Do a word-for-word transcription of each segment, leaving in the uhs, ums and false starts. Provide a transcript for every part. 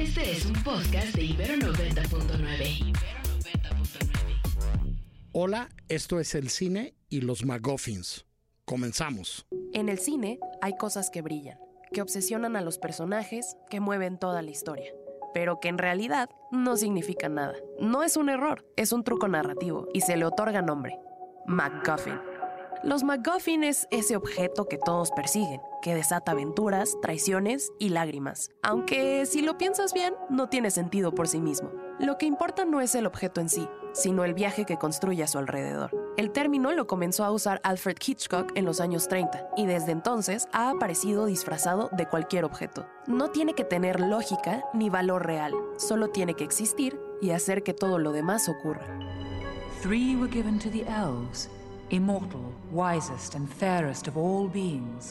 Este es un podcast de Ibero noventa punto nueve. Hola, esto es El Cine y los MacGuffins. Comenzamos. En el cine hay cosas que brillan, que obsesionan a los personajes, que mueven toda la historia, pero que en realidad no significan nada. No es un error, es un truco narrativo y se le otorga nombre: MacGuffin. Los MacGuffin es ese objeto que todos persiguen, que desata aventuras, traiciones y lágrimas. Aunque, si lo piensas bien, no tiene sentido por sí mismo. Lo que importa no es el objeto en sí, sino el viaje que construye a su alrededor. El término lo comenzó a usar Alfred Hitchcock en los años treinta, y desde entonces ha aparecido disfrazado de cualquier objeto. No tiene que tener lógica ni valor real, solo tiene que existir y hacer que todo lo demás ocurra. Three were given to the elves, immortal, wisest and fairest of all beings.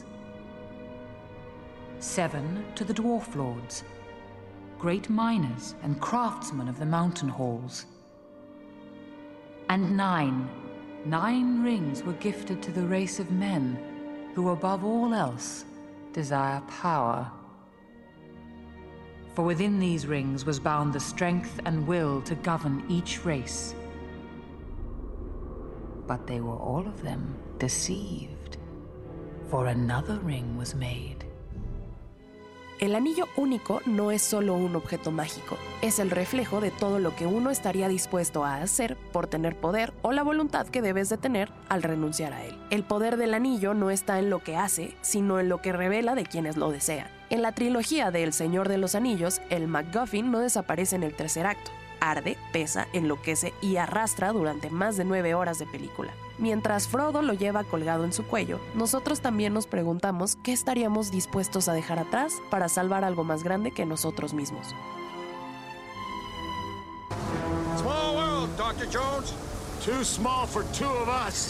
Seven to the dwarf lords, great miners and craftsmen of the mountain halls. And nine, nine rings were gifted to the race of men who above all else desire power. For within these rings was bound the strength and will to govern each race. But they were all of them deceived, for another ring was made. El anillo único no es solo un objeto mágico, es el reflejo de todo lo que uno estaría dispuesto a hacer por tener poder o la voluntad que debes de tener al renunciar a él. El poder del anillo no está en lo que hace, sino en lo que revela de quienes lo desean. En la trilogía de El Señor de los Anillos, el MacGuffin no desaparece en el tercer acto. Arde, pesa, enloquece y arrastra durante más de nueve horas de película. Mientras Frodo lo lleva colgado en su cuello, nosotros también nos preguntamos qué estaríamos dispuestos a dejar atrás para salvar algo más grande que nosotros mismos. Small world, doctor Jones. Too small for two of us.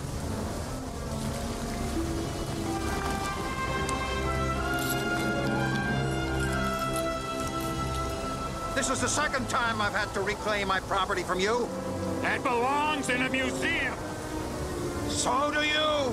This is the second time I've had to reclaim my property from you. That belongs in a museum. So do you.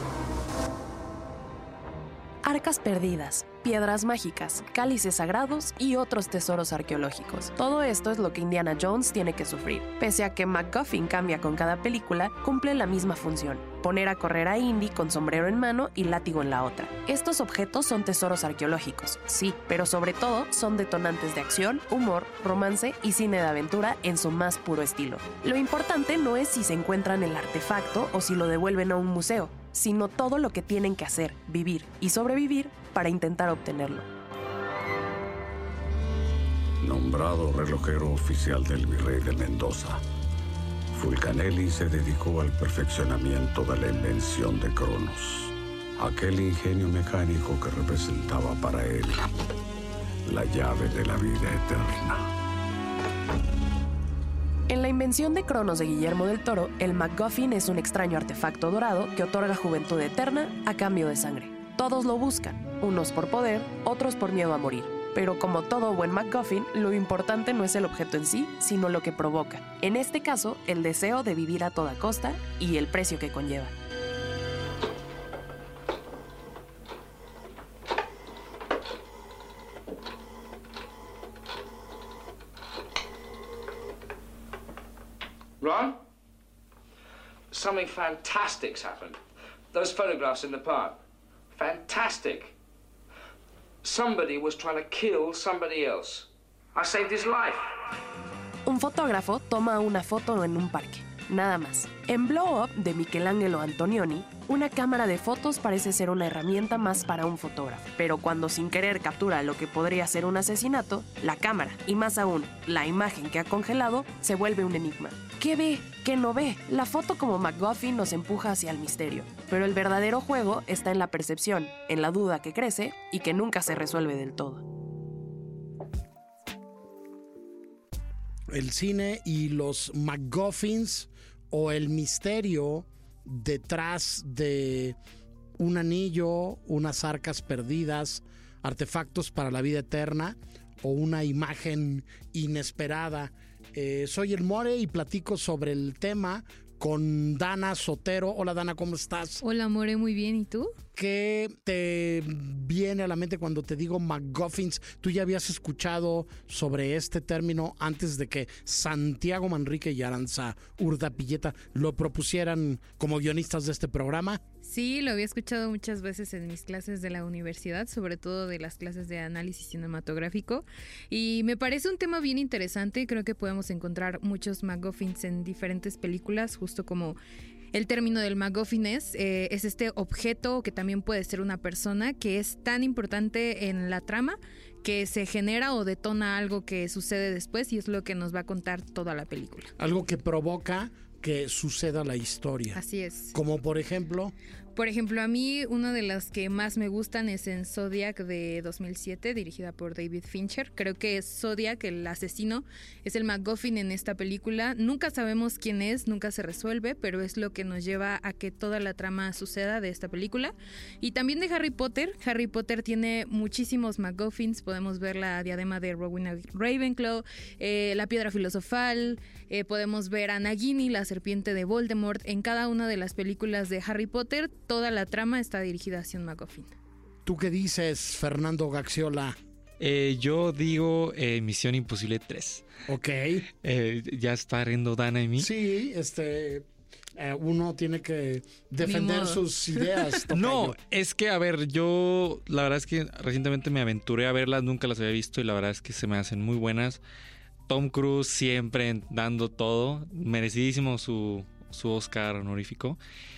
Arcas perdidas, piedras mágicas, cálices sagrados y otros tesoros arqueológicos. Todo esto es lo que Indiana Jones tiene que sufrir. Pese a que MacGuffin cambia con cada película, cumple la misma función: poner a correr a Indy con sombrero en mano y látigo en la otra. Estos objetos son tesoros arqueológicos, sí, pero sobre todo son detonantes de acción, humor, romance y cine de aventura en su más puro estilo. Lo importante no es si se encuentran el artefacto o si lo devuelven a un museo, sino todo lo que tienen que hacer, vivir y sobrevivir para intentar obtenerlo. Nombrado relojero oficial del virrey de Mendoza, Fulcanelli se dedicó al perfeccionamiento de la invención de Cronos, aquel ingenio mecánico que representaba para él la llave de la vida eterna. En la invención de Cronos de Guillermo del Toro, el MacGuffin es un extraño artefacto dorado que otorga juventud eterna a cambio de sangre. Todos lo buscan, unos por poder, otros por miedo a morir. Pero como todo buen MacGuffin, lo importante no es el objeto en sí, sino lo que provoca. En este caso, el deseo de vivir a toda costa y el precio que conlleva. Ron? Something fantastic's happened. Those photographs in the park. Fantastic. Somebody was trying to kill somebody else. I saved his life. Un fotógrafo toma una foto en un parque, nada más. En Blow Up de Michelangelo Antonioni, una cámara de fotos parece ser una herramienta más para un fotógrafo. Pero cuando sin querer captura lo que podría ser un asesinato, la cámara, y más aún, la imagen que ha congelado, se vuelve un enigma. ¿Qué ve? ¿Qué no ve? La foto como MacGuffin nos empuja hacia el misterio. Pero el verdadero juego está en la percepción, en la duda que crece y que nunca se resuelve del todo. El cine y los MacGuffins, o el misterio detrás de un anillo, unas arcas perdidas, artefactos para la vida eterna o una imagen inesperada. Eh, soy el More y platico sobre el tema con Dana Sotero. Hola Dana, ¿cómo estás? Hola More, muy bien, ¿y tú? ¿Qué te viene a la mente cuando te digo MacGuffins? ¿Tú ya habías escuchado sobre este término antes de que Santiago Manrique y Aranza Urdapilleta lo propusieran como guionistas de este programa? Sí, lo había escuchado muchas veces en mis clases de la universidad, sobre todo de las clases de análisis cinematográfico, y me parece un tema bien interesante. Creo que podemos encontrar muchos MacGuffins en diferentes películas, justo como el término del MacGuffin es, eh, es este objeto que también puede ser una persona que es tan importante en la trama que se genera o detona algo que sucede después, y es lo que nos va a contar toda la película. Algo que provoca que suceda la historia. Así es. Como por ejemplo... Por ejemplo, a mí una de las que más me gustan es en Zodiac de dos mil siete, dirigida por David Fincher. Creo que Zodiac, el asesino, es el MacGuffin en esta película. Nunca sabemos quién es, nunca se resuelve, pero es lo que nos lleva a que toda la trama suceda de esta película. Y también de Harry Potter. Harry Potter tiene muchísimos MacGuffins. Podemos ver la diadema de Rowena Ravenclaw, eh, la piedra filosofal, eh, podemos ver a Nagini, la serpiente de Voldemort. En cada una de las películas de Harry Potter, toda la trama está dirigida hacia un MacGuffin. ¿Tú qué dices, Fernando Gaxiola? Eh, yo digo eh, Misión Imposible tres. Ok. Eh, ya está riendo Dana y mí. Sí, este... Eh, uno tiene que defender sus ideas. No, es que, a ver, yo la verdad es que recientemente me aventuré a verlas, nunca las había visto y la verdad es que se me hacen muy buenas. Tom Cruise siempre dando todo, merecidísimo su, su Oscar honorífico.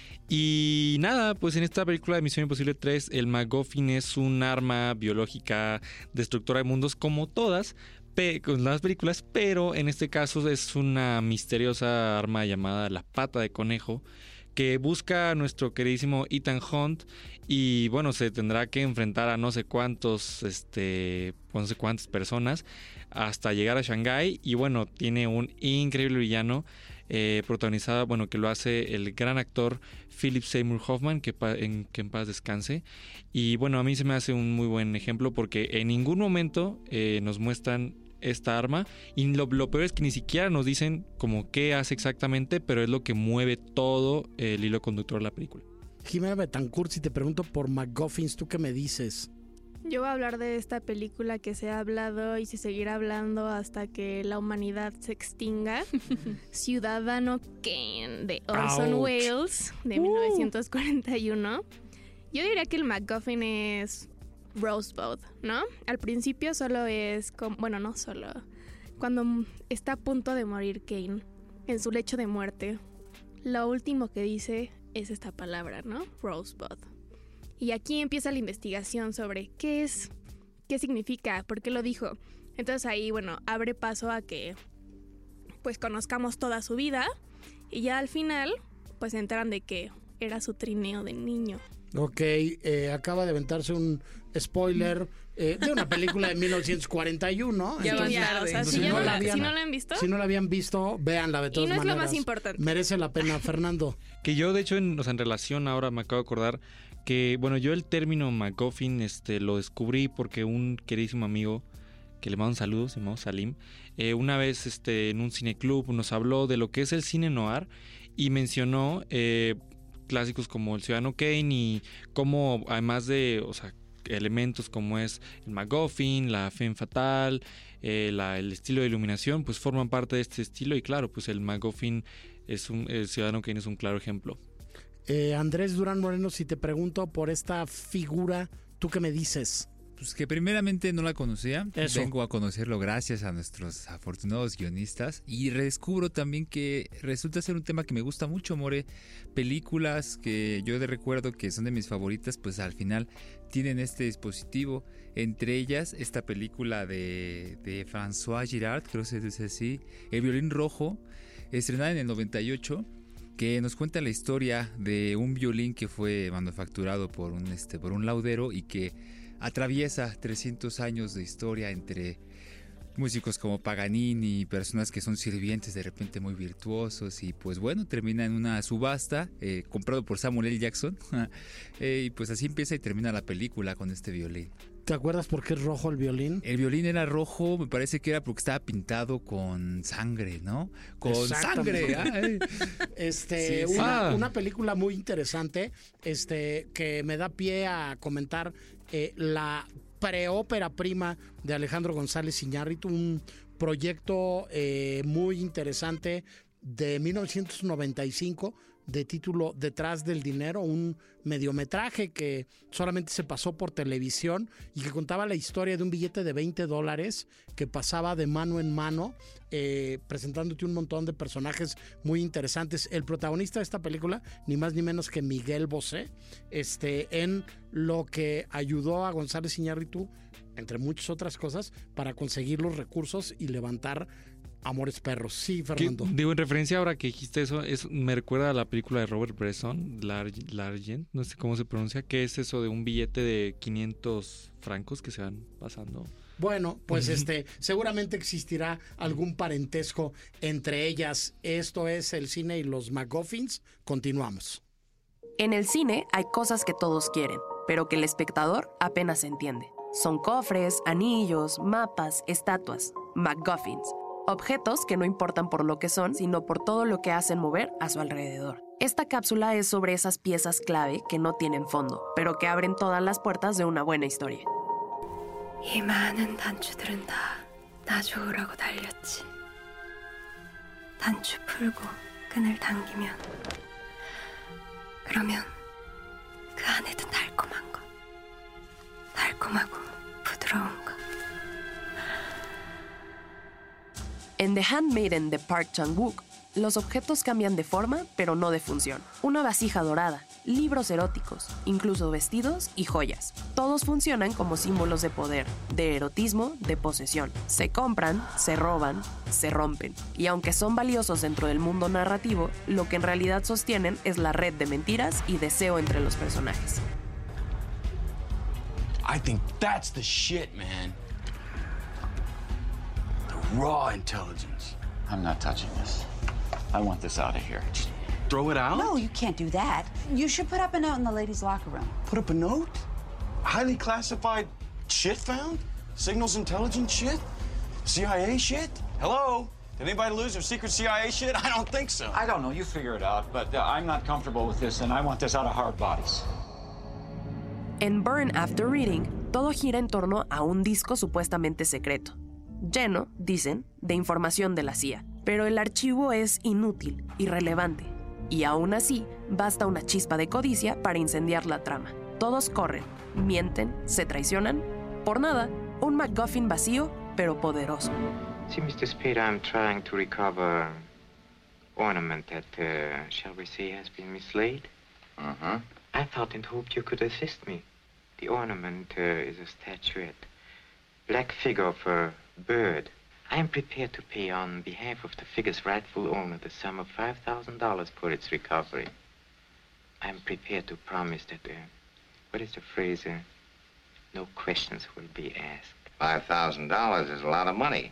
Y nada, pues en esta película de Misión Imposible tres, el MacGuffin es un arma biológica destructora de mundos como todas pe- con las películas, pero en este caso es una misteriosa arma llamada la pata de conejo que busca a nuestro queridísimo Ethan Hunt y bueno, se tendrá que enfrentar a no sé cuántos, este, no sé cuántas personas hasta llegar a Shanghái y bueno, tiene un increíble villano. Eh, protagonizada, bueno, que lo hace el gran actor Philip Seymour Hoffman, que, pa- en, que en paz descanse. Y bueno, a mí se me hace un muy buen ejemplo porque en ningún momento eh, nos muestran esta arma y lo, lo peor es que ni siquiera nos dicen como qué hace exactamente, pero es lo que mueve todo el hilo conductor de la película. Jimena Betancourt, si te pregunto por MacGuffins, ¿tú qué me dices? Yo voy a hablar de esta película que se ha hablado y se seguirá hablando hasta que la humanidad se extinga. Ciudadano Kane, de Orson Ouch. Welles, de Uh. mil novecientos cuarenta y uno. Yo diría que el MacGuffin es Rosebud, ¿no? Al principio solo es, como, bueno, no solo, cuando está a punto de morir Kane, en su lecho de muerte, lo último que dice es esta palabra, ¿no? Rosebud. Y aquí empieza la investigación sobre qué es, qué significa, por qué lo dijo. Entonces ahí, bueno, abre paso a que pues conozcamos toda su vida y ya al final pues se enteran de que era su trineo de niño. Ok, eh, acaba de aventarse un spoiler eh, de una película de mil novecientos cuarenta y uno. Ya van tarde. O sea, si, no la, si no la han visto. Si no la habían visto, véanla de todas maneras. Y no es maneras. lo más importante. Merece la pena, Fernando. Que yo, de hecho, en, o sea, en relación ahora me acabo de acordar que, bueno, yo el término MacGuffin este, lo descubrí porque un queridísimo amigo, que le mando un saludo, se llama Salim, eh, una vez este, en un cineclub nos habló de lo que es el cine noir y mencionó eh, clásicos como El Ciudadano Kane y cómo, además de, o sea, elementos como es el MacGuffin, la femme fatale, eh, la, el estilo de iluminación, pues forman parte de este estilo y claro, pues el MacGuffin es un, el Ciudadano Kane es un claro ejemplo. Eh, Andrés Durán Moreno, si te pregunto por esta figura, ¿tú qué me dices? Pues que primeramente no la conocía. Eso. Vengo a conocerlo gracias a nuestros afortunados guionistas y redescubro también que resulta ser un tema que me gusta mucho, More. Películas que yo de recuerdo que son de mis favoritas, pues al final tienen este dispositivo. Entre ellas esta película de, de François Girard, creo que se dice así, El violín rojo, estrenada en el noventa y ocho, que nos cuenta la historia de un violín que fue manufacturado por un, este, por un laudero y que atraviesa trescientos años de historia entre músicos como Paganini, personas que son sirvientes de repente muy virtuosos y pues bueno, termina en una subasta eh, comprado por Samuel L. Jackson eh, y pues así empieza y termina la película con este violín. ¿Te acuerdas por qué es rojo el violín? El violín era rojo, me parece que era porque estaba pintado con sangre, ¿no? Con sangre. Ay. Este, sí, sí. Una, Ah. una película muy interesante, este, que me da pie a comentar eh, la preópera prima de Alejandro González Iñárritu, un proyecto eh, muy interesante de mil novecientos noventa y cinco de título Detrás del dinero, un mediometraje que solamente se pasó por televisión y que contaba la historia de un billete de veinte dólares que pasaba de mano en mano, eh, presentándote un montón de personajes muy interesantes. El protagonista de esta película, ni más ni menos que Miguel Bosé, este, en lo que ayudó a González Iñárritu, entre muchas otras cosas, para conseguir los recursos y levantar Amores Perros. Sí, Fernando. Que, digo, en referencia ahora que dijiste eso, es, me recuerda a la película de Robert Bresson, L'Argent, L'Argent, no sé cómo se pronuncia, que es eso de un billete de quinientos francos que se van pasando. Bueno, pues este, seguramente existirá algún parentesco entre ellas. Esto es el cine y los MacGuffins. Continuamos. En el cine hay cosas que todos quieren, pero que el espectador apenas entiende. Son cofres, anillos, mapas, estatuas, MacGuffins. Objetos que no importan por lo que son, sino por todo lo que hacen mover a su alrededor. Esta cápsula es sobre esas piezas clave que no tienen fondo, pero que abren todas las puertas de una buena historia. 이 많은 단추들은 다 나 좋으라고 달렸지. 단추 풀고 끈을 당기면 그러면 그 안에도 달콤한 거, 달콤하고 부드러운 거. En The Handmaiden de Park Chan-wook, los objetos cambian de forma, pero no de función. Una vasija dorada, libros eróticos, incluso vestidos y joyas. Todos funcionan como símbolos de poder, de erotismo, de posesión. Se compran, se roban, se rompen. Y aunque son valiosos dentro del mundo narrativo, lo que en realidad sostienen es la red de mentiras y deseo entre los personajes. I think that's the shit, man. The raw intelligence. I'm not touching this. I want this out of here. Just throw it out? No, you can't do that. You should put up a note in the ladies' locker room. Put up a note? Highly classified shit found? Signals intelligence shit? C I A shit? Hello? Did anybody lose their secret C I A shit? I don't think so. I don't know. You figure it out. But uh, I'm not comfortable with this, and I want this out of hard bodies. En Burn After Reading, todo gira en torno a un disco supuestamente secreto, lleno, dicen, de información de la C I A. Pero el archivo es inútil, irrelevante, y aún así basta una chispa de codicia para incendiar la trama. Todos corren, mienten, se traicionan, por nada, un MacGuffin vacío, pero poderoso. See, Mister Speed, I'm trying to recover ornament that, uh, shall we say, has been mislaid. Uh-huh. I thought and hoped you could assist me. The ornament uh, is a statuette, black figure of a bird. I am prepared to pay on behalf of the figure's rightful owner the sum of five thousand dollars for its recovery. I am prepared to promise that, uh, what is the phrase, uh, no questions will be asked. five thousand dollars is a lot of money.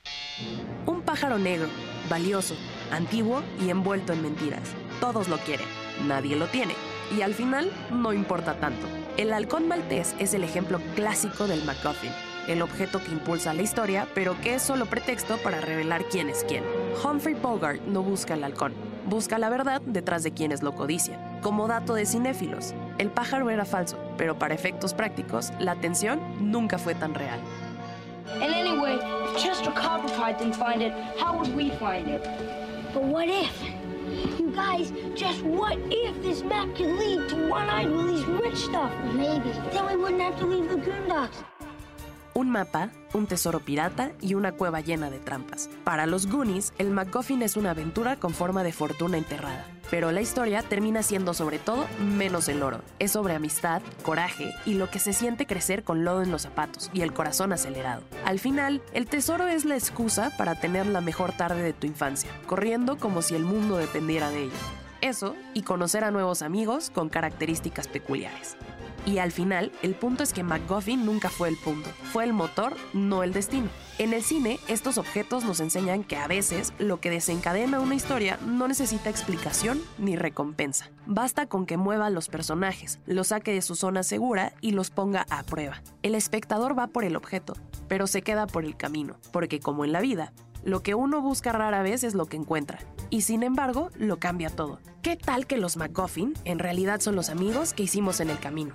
Un pájaro negro, valioso, antiguo y envuelto en mentiras. Todos lo quieren, nadie lo tiene. Y al final, no importa tanto. El halcón maltés es el ejemplo clásico del MacGuffin, el objeto que impulsa la historia, pero que es solo pretexto para revelar quién es quién. Humphrey Bogart no busca el halcón, busca la verdad detrás de quienes lo codician. Como dato de cinéfilos, el pájaro era falso, pero para efectos prácticos, la tensión nunca fue tan real. And anyway, if Chester Copperpot didn't find it, how would we find it? But what if? You guys, just what if this map could lead to One-Eyed Willie's rich stuff? Maybe. Then we wouldn't have to leave the Goondocks. Un mapa, un tesoro pirata y una cueva llena de trampas. Para los Goonies, el MacGuffin es una aventura con forma de fortuna enterrada. Pero la historia termina siendo sobre todo menos el oro. Es sobre amistad, coraje y lo que se siente crecer con lodo en los zapatos y el corazón acelerado. Al final, el tesoro es la excusa para tener la mejor tarde de tu infancia, corriendo como si el mundo dependiera de ello. Eso y conocer a nuevos amigos con características peculiares. Y al final, el punto es que MacGuffin nunca fue el punto, fue el motor, no el destino. En el cine, estos objetos nos enseñan que a veces lo que desencadena una historia no necesita explicación ni recompensa. Basta con que mueva a los personajes, los saque de su zona segura y los ponga a prueba. El espectador va por el objeto, pero se queda por el camino, porque como en la vida, lo que uno busca rara vez es lo que encuentra, y sin embargo, lo cambia todo. ¿Qué tal que los MacGuffin en realidad son los amigos que hicimos en el camino?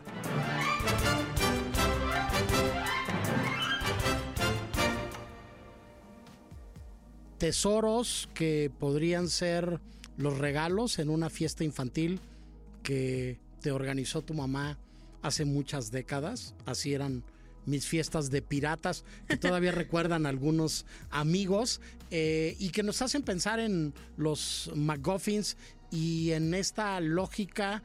Tesoros que podrían ser los regalos en una fiesta infantil que te organizó tu mamá hace muchas décadas. Así eran mis fiestas de piratas, que todavía recuerdan algunos amigos, eh, y que nos hacen pensar en los MacGuffins y en esta lógica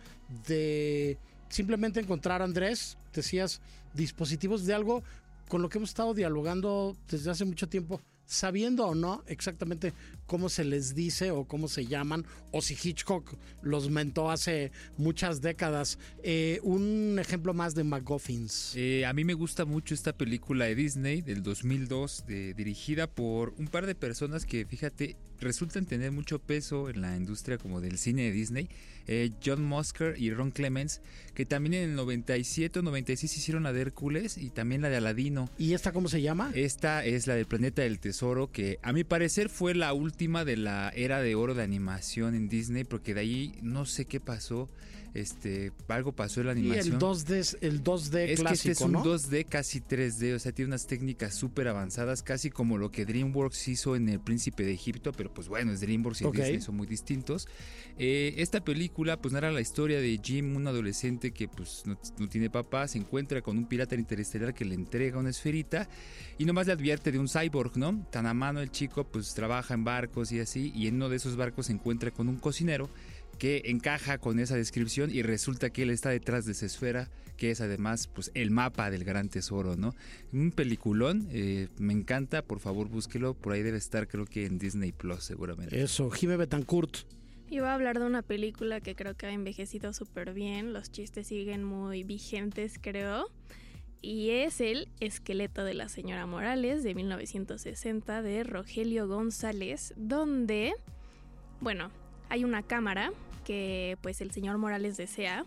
de simplemente encontrar, Andrés, decías, dispositivos de algo con lo que hemos estado dialogando desde hace mucho tiempo, sabiendo o no exactamente cómo se les dice o cómo se llaman, o si Hitchcock los mentó hace muchas décadas. Eh, un ejemplo más de MacGuffins. Eh, a mí me gusta mucho esta película de Disney del dos mil dos, de, dirigida por un par de personas que, fíjate, resultan tener mucho peso en la industria como del cine de Disney. Eh, John Musker y Ron Clements, que también en el noventa y siete o noventa y seis hicieron la de Hércules y también la de Aladino. ¿Y esta cómo se llama? Esta es la del Planeta del Tesoro, que a mi parecer fue la última de la era de oro de animación en Disney, porque de ahí no sé qué pasó. Este, algo pasó en la animación. Y el dos D, el dos D es clásico, que este es un ¿no? dos D casi tres D, o sea, tiene unas técnicas súper avanzadas, casi como lo que DreamWorks hizo en El Príncipe de Egipto, pero pues bueno, es DreamWorks y Okay. Disney son muy distintos. Eh, esta película pues narra la historia de Jim, un adolescente que pues no, no tiene papá, se encuentra con un pirata interestelar que le entrega una esferita y nomás le advierte de un cyborg, ¿no? Tan a mano el chico pues trabaja en barcos y así, y en uno de esos barcos se encuentra con un cocinero que encaja con esa descripción y resulta que él está detrás de esa esfera, que es además pues el mapa del gran tesoro, ¿no? Un peliculón, eh, me encanta, por favor búsquelo, por ahí debe estar, creo que en Disney Plus seguramente. Eso, Jime Betancourt. Iba a hablar de una película que creo que ha envejecido súper bien, los chistes siguen muy vigentes, creo, y es El Esqueleto de la Señora Morales de mil novecientos sesenta de Rogelio González, donde, bueno, hay una cámara que pues el señor Morales desea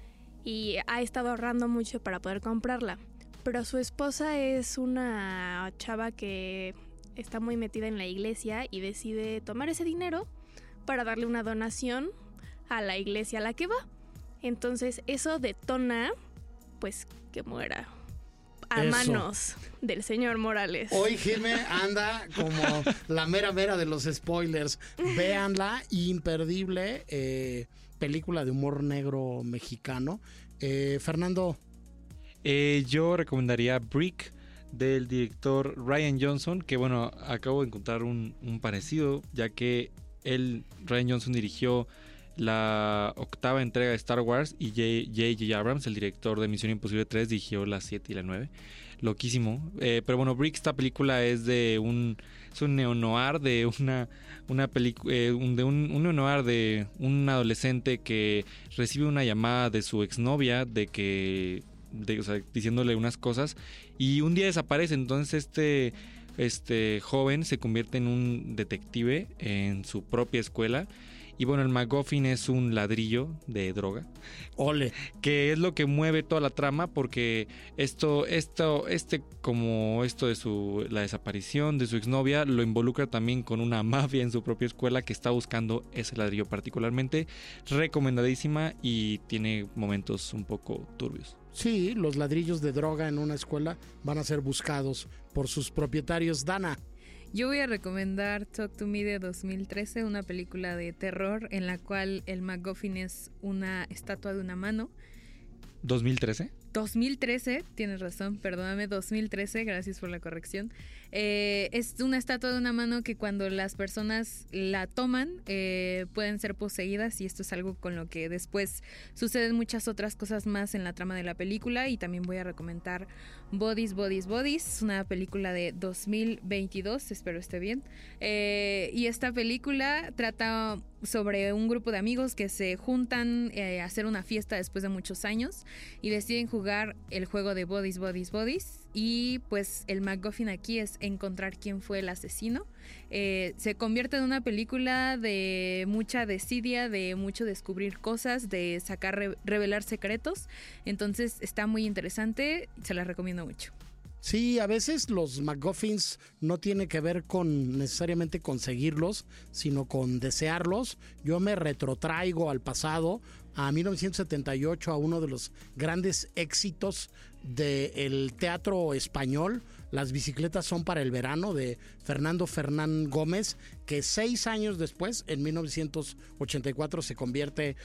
y ha estado ahorrando mucho para poder comprarla, pero su esposa es una chava que está muy metida en la iglesia y decide tomar ese dinero para darle una donación a la iglesia a la que va. Entonces eso detona pues que muera a Eso. manos del señor Morales. Hoy Jime anda como la mera mera de los spoilers. Véanla, imperdible, eh, película de humor negro mexicano. Eh, Fernando. Eh, yo recomendaría Brick del director Ryan Johnson, que bueno, acabo de encontrar un, un parecido, ya que él, Ryan Johnson, dirigió la octava entrega de Star Wars y J J Abrams, el director de Misión Imposible tres, dirigió la siete y la nueve. Loquísimo. Eh, pero bueno, Brick, esta película es de un es un neo-noir de una una película eh, un, de un, un neo-noir de un adolescente que recibe una llamada de su exnovia de que de, o sea, diciéndole unas cosas y un día desaparece. Entonces este este joven se convierte en un detective en su propia escuela. Y bueno, el MacGuffin es un ladrillo de droga. Ole. Que es lo que mueve toda la trama, porque esto, esto, este, como esto de su, la desaparición de su exnovia, lo involucra también con una mafia en su propia escuela que está buscando ese ladrillo particularmente. Recomendadísima y tiene momentos un poco turbios. Sí, los ladrillos de droga en una escuela van a ser buscados por sus propietarios. Dana. Yo voy a recomendar Talk to Me de dos mil trece, una película de terror en la cual el MacGuffin es una estatua de una mano. ¿dos mil trece? dos mil trece, tienes razón, perdóname, dos mil trece, gracias por la corrección. Eh, es una estatua de una mano que cuando las personas la toman eh, pueden ser poseídas, y esto es algo con lo que después suceden muchas otras cosas más en la trama de la película. Y también voy a recomendar Bodies, Bodies, Bodies, una película de dos mil veintidós, espero esté bien. Eh, y esta película trata sobre un grupo de amigos que se juntan eh, a hacer una fiesta después de muchos años y deciden jugar el juego de Bodies, Bodies, Bodies. Y pues el MacGuffin aquí es encontrar quién fue el asesino. Eh, se convierte en una película de mucha desidia, de mucho descubrir cosas, de sacar, re- revelar secretos. Entonces está muy interesante, se la recomiendo mucho. Sí, a veces los MacGuffins no tiene que ver con necesariamente conseguirlos, sino con desearlos. Yo me retrotraigo al pasado, a mil novecientos setenta y ocho, a uno de los grandes éxitos del teatro español, Las bicicletas son para el verano, de Fernando Fernán Gómez, que seis años después, en mil novecientos ochenta y cuatro, se convierte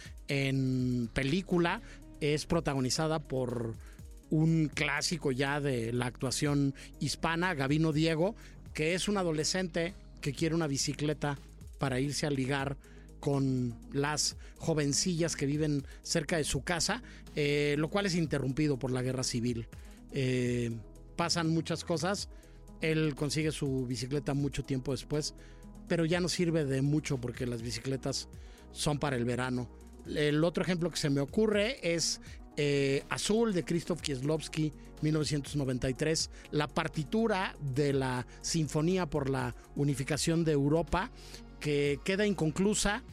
en película. Es protagonizada por un clásico ya de la actuación hispana, Gabino Diego, que es un adolescente que quiere una bicicleta para irse a ligar con las jovencillas que viven cerca de su casa, eh, lo cual es interrumpido por la guerra civil. Eh, pasan muchas cosas, él consigue su bicicleta mucho tiempo después, pero ya no sirve de mucho porque las bicicletas son para el verano. El otro ejemplo que se me ocurre es eh, Azul, de Krzysztof Kieslowski, mil novecientos noventa y tres, la partitura de la Sinfonía por la Unificación de Europa, que queda inconclusa,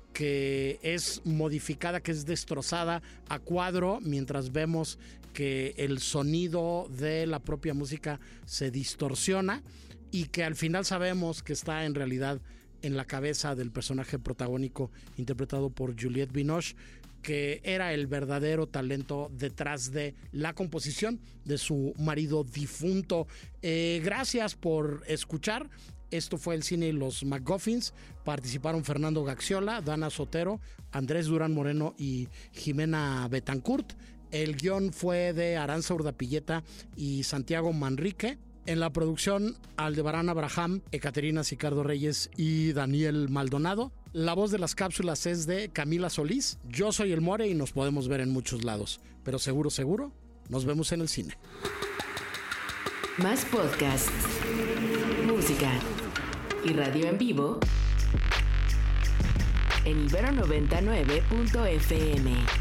que es modificada, que es destrozada a cuadro, mientras vemos que el sonido de la propia música se distorsiona y que al final sabemos que está en realidad en la cabeza del personaje protagónico interpretado por Juliette Binoche, que era el verdadero talento detrás de la composición de su marido difunto. Eh, gracias por escuchar. Esto fue el cine y los MacGuffins. Participaron Fernando Gaxiola, Dana Sotero, Andrés Durán Moreno y Jimena Betancourt. El guión fue de Aranza Urdapilleta y Santiago Manrique. En la producción, Aldebarán Abraham, Ecaterina Sicardo Reyes y Daniel Maldonado. La voz de las cápsulas es de Camila Solís. Yo soy el More y nos podemos ver en muchos lados. Pero seguro, seguro, nos vemos en el cine. Más podcasts, música y radio en vivo en ibero noventa y nueve punto efe eme.